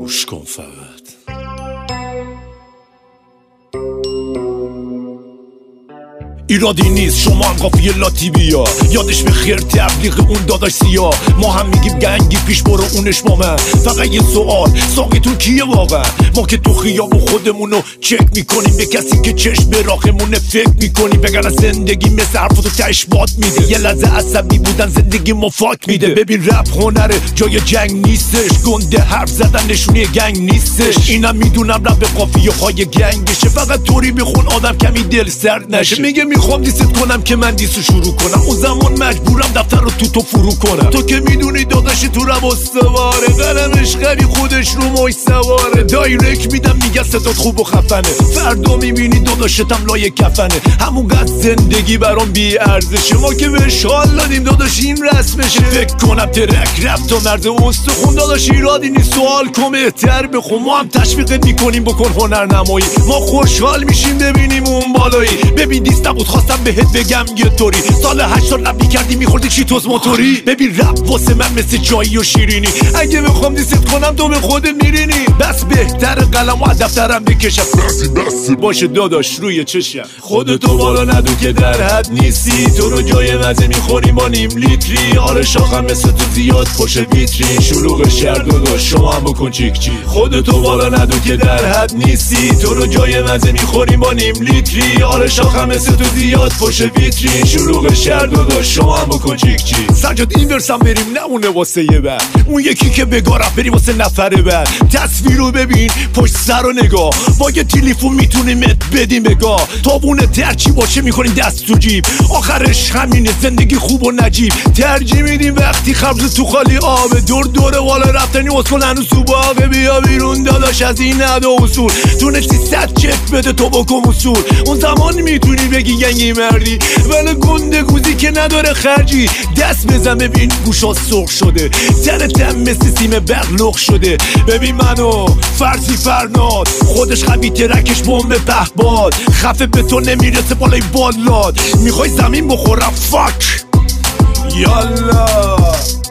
گوش کن فقط. ایرادی نیست شما هم قافیه لاتی بیا، یادش به خیر تبلیغ اون داداش سیاه. ما هم میگیم گنگی پیش برو اونش با من. فقط یه سوال ساقیتون کیه واقعا؟ ما که تو خیابون خودمونو چک میکنیم، به کسی که چشم به راهمونه فکر میکنیم. بگن زندگی مثل حرفتو تش باد میده، یه لحظه عصبی بودن زندگی ما فاک میده. ببین رپ هنره جای جنگ نیستش، گنده حرف زدن نشونی گنگ نیستش. اینم میدونم رپ قافیه های گنگشه، فقط طوری بخون آدم کمی دل سرد نشه. میگه میخوام دیست کنم که من دیستو شروع کنم، اون زمان مجبورم دفتر رو تو فرو کنم. تو که میدونی داداشی تو رب استواره، قلمش خری خودش رو موش سواره. دایرک میدم میگه صدات خوب و خفنه، فردا میبینی داداشتم لای کفنه. همونقدر زندگی برام بی ارزشه، ما که بهش حال دادیم داداش این رسمشه. فکر کنم ترک رفت تا مرد استخون، داداش ایرادی نیست سوال کن بهتر بخون. ما هم تشویقت میکنیم بکن هنرنمایی، ما خوشحال میشیم ببینیم اون بالایی. ببین دیست نبود خواستم بهت بگم یه طوری، سال 80 لب میکردی میخوردی چیتوز موتوری. ببین رپ واسه من مثل چایی و شیرینی، اگه بخوام دیست کنم تو به خودت میرینی. بس بهتر قلم و دفترم بکشم، بس باشه داداش روی چشم. خودتو بالا ندو که در حد نیستی، تو رو جای مزه میخوریم با نیم لیتری. آره شاخم مثل تو زیاد پشت ویترین، شلوغ شهر داداش شما هم بکن چیک چی. خودتو بالا ندو که در حد نیستی، تو رو جای مزه میخوریم با نیم لیتری. آره شاخم مثل تو زیاد پشت ویترین، شلوغ شهر داداش شما هم بکن چیک چی. سجاد این ورسم بریم نمونه واسه یه بر، اون یکی که بگارم بریم واسه نفره بر. تصویر رو ببین پشت سر و نگاه، با یه تلفن میتونیم ات بدیم بگاه. تابونه ترچی باشه میکنیم دست تو جیب، آخرش همینه زندگی خوب و نجیب. ترجیح میدیم وقتی خبز تو خالی آبه، دور دوره والا رفتنی اسکل هنوز تو باقه. بیا بیرون داداش از این ندا اصول، تونستی 100 چک بده تو بکن اصول. اون زمان میتونی بگی گنگی مردی، ولی گنده گوزی که نداره خرجی. دست بزن ببین گوشا سرخ شده، تنتم مثل سیم برق شده. ببین منو فرضی فرناد، خودش خبی ترکش بمب پهباد. خفه به تو نمیرسه بالای بالاد، میخوای زمین بخورم فاک یالا.